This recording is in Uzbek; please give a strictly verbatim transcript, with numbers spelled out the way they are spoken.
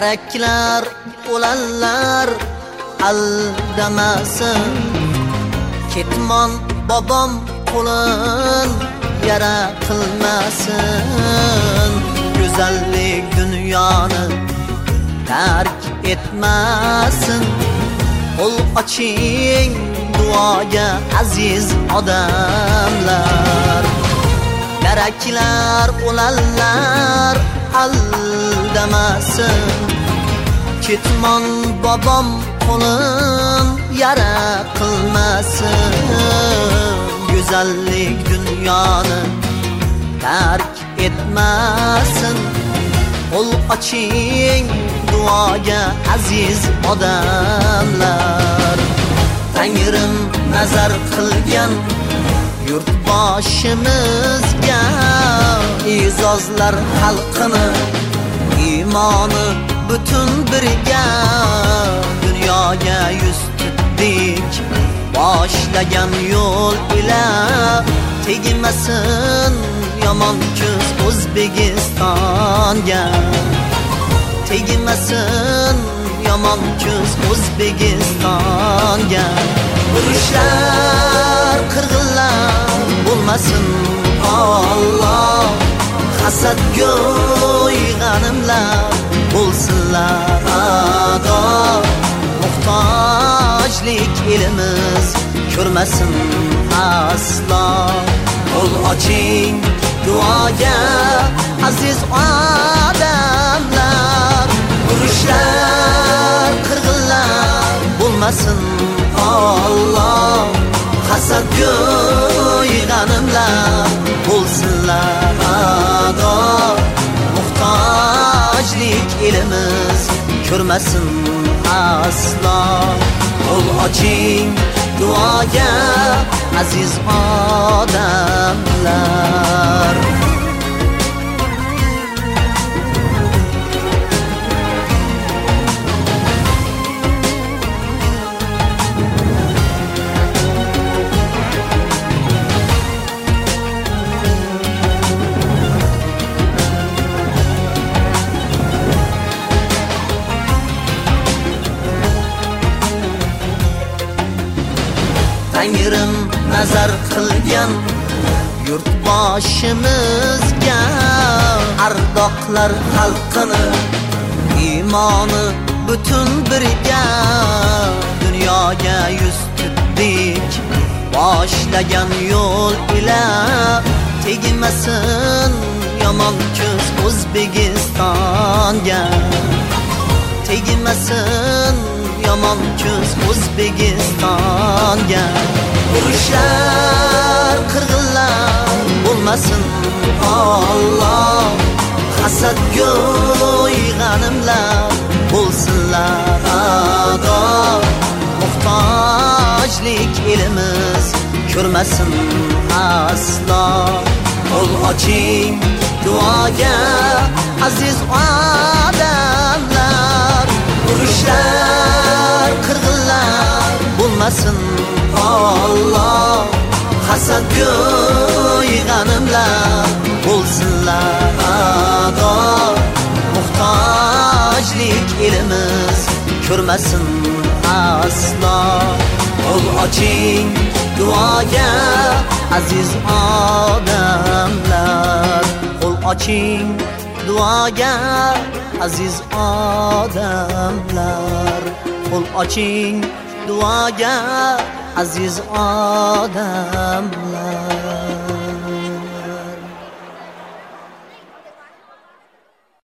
Daraklar o'lanlar aldamasin, ketmon bobom qo'lin yara qilmasin. Go'zallik dunyoni tark etmasin. Qo'l oching duoga aziz odamlar. Daraklar o'lanlar aldamasin, ketmon bobom qo'lin yara qilmasin. Go'zallik dunyoni tark etmasin. Qo'l oching duoga aziz odamlar. Tangrim nazar qilgan yurtboshimizga, izozlar xalqini iymoni butun birga. Dunyoga yuz tutdik boshlagan yo'l ila, tegmasin yomon ko'z O'zbekistonga. Tegmasin yomon ko'z O'zbekistonga. Urushlar, qirg'inlar bo'lmasin Alloh. Hasadgo'y g'animlar bo'lsinlar ado. Muhtojlik elimiz ko'rmasin aslo. Qo'l oching duoga aziz odamlar. Urushlar, qirg'inlar bo'lmasin Alloh. Hasadgo'y g'animlar bo'lsinlar ado. Muhtojlik elimiz ko'rmasin aslo. Qo'l oching duoga aziz odamlar. Tangrim nazar qilgan yurtboshimizga, ardoqlar xalqini iymoni butun birga. Dunyoga yuz tutdik boshlagan yo'l ila, tegmasin yomon ko'z O'zbekistonga. Tegmasin yomon ko'z O'zbekistonga. Urushlar, qirg'inlar bo'lmasin Alloh. Hasadgo'y g'animlar bo'lsinlar ado. Muhtojlik elimiz ko'rmasin aslo. Qo'l oching duoga aziz odamlar. Urushlar, qirg'inlar bo'lmasin Alloh. Hasadgo'y g'animlar bo'lsinlar ado. Muhtojlik elimiz ko'rmasin aslo. Qo'l oching duoga aziz odamlar. Qo'l oching duoga aziz odamlar. Qo'l oching duoga aziz odamlar.